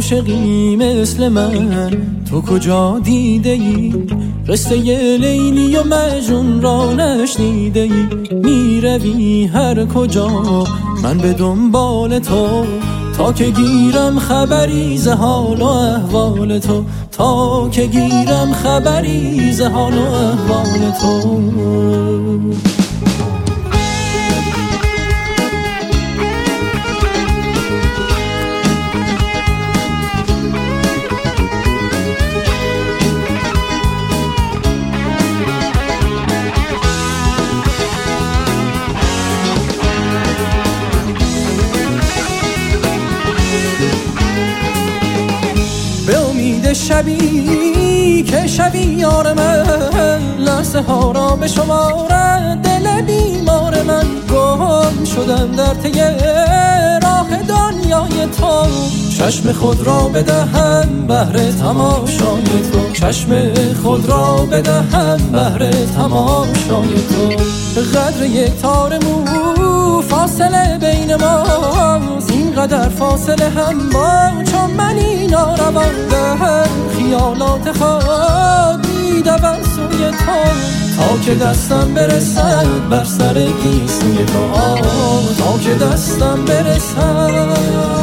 عاشقی مثل من تو کجا دیده ای؟ قصه لیلی و مجنون را نشنیده ای؟ میروی هر کجا من به دنبال تو، تا که گیرم خبری ز حال و احوال تو، تا که گیرم خبری ز حال و احوال تو. شبی که شبی یار من، لحظه ها را به شمارد دل بیمار من. گم شدم در طی راه دنیای تو، چشم خود را بدهم بهر تماشای تو، چشم خود را بدهم بهر تماشای تو. قدر یک تار مو فاصله بین ماست، اینقدر فاصله هم با چون منی ناروان. در خیالات خواب میدوم سوی تو، تا که دستم برسد بر سر گیسوی تو، تا که دستم برسد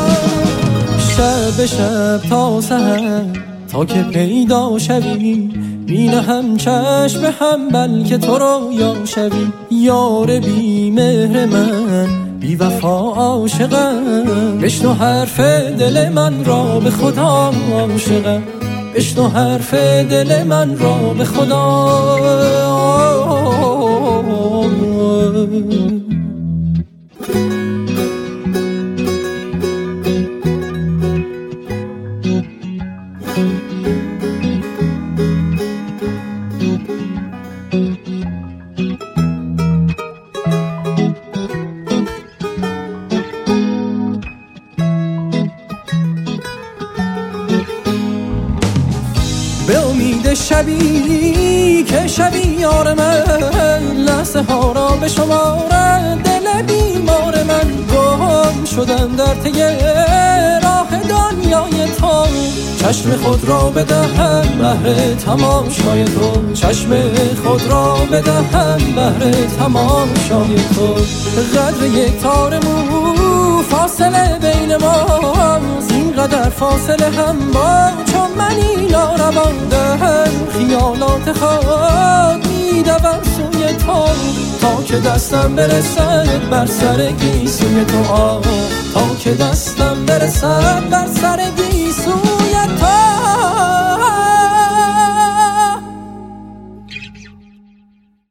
شب به شب تا سحر، تا که پیدا شوی بینه هم چشم به هم، بلکه تو رویا شوی. یار بی مهر من بی وفا عاشقم، بشنو حرف دل من را به خدا عاشقم، بشنو حرف دل من را به خدا. به امید شبی که شبی یار من، لحظه ها را به شمارد دل بیمار من. گم شدم در طی راه دنیای تو، چشم خود را بدهم بهر تماشای تو، چشم خود را بدهم بهر تماشای تو. قدر یک تار مو فاصله بین ماست، اینقدر فاصله هم با چون منی ناروان. در خیالات خواب میدوم سوی تو، تا که دستم برسد بر سر گیسوی تو، تا که دستم برسد